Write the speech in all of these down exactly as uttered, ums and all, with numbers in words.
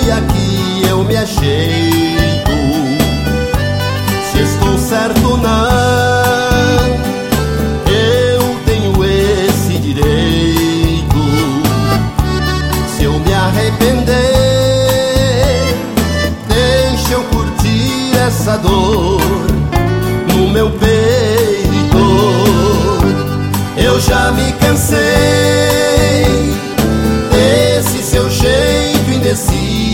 dia que eu me ajeito, se estou certo ou não, eu tenho esse direito. Se eu me arrepender, deixa eu curtir essa dor no meu peito. Eu já me cansei desse seu jeito indeciso,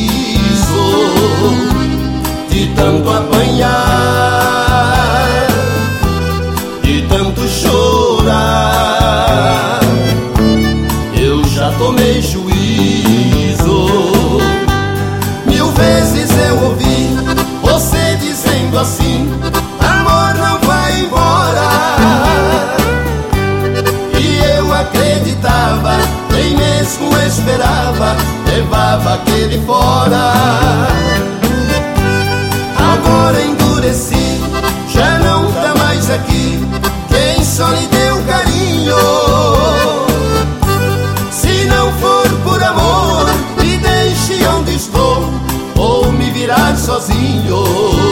de tanto apanhar, de tanto chorar. Eu já tomei juízo. Mil vezes eu ouvi você dizendo assim: amor, não vai embora. E eu acreditava, nem mesmo esperava, levava aquele fora. Agora endureci, já não tá mais aqui quem só lhe deu carinho. Se não for por amor, me deixe onde estou, ou me virar sozinho.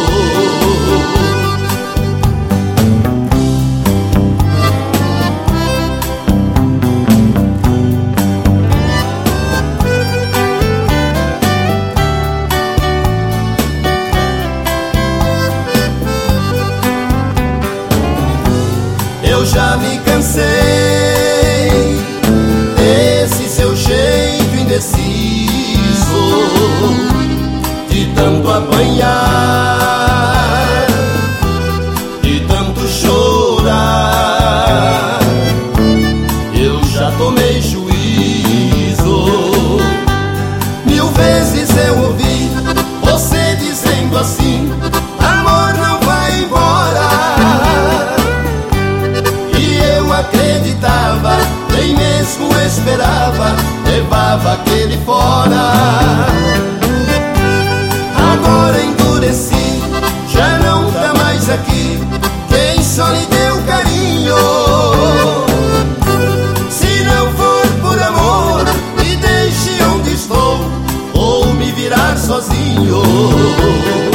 Eu já me cansei desse seu jeito indeciso, de tanto apanhar, de tanto chorar. Eu já tomei juízo. Mil vezes eu ouvi você dizendo assim: amor, não vai embora. Acreditava, nem mesmo esperava, levava aquele fora. Agora endureci, já não tá mais aqui quem só lhe deu carinho. Se não for por amor, me deixe onde estou, ou me virar sozinho.